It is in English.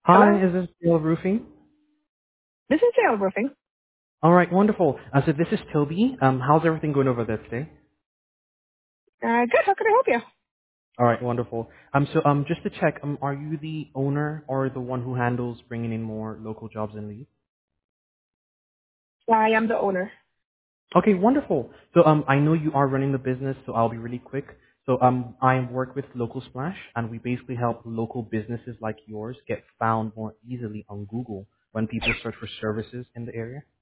Hi, Hello? is this Bill Roofing? This is Dale Roofing. All right, wonderful. So this is Toby. How's everything going over there today? Good. How can I help you? All right, wonderful. Just to check, are you the owner or the one who handles bringing in more local jobs and leads? I am the owner. Okay, wonderful. I know you are running the business, so I'll be really quick. I work with Local Splash, and we basically help local businesses like yours get found more easily on Google when people search for services in the area.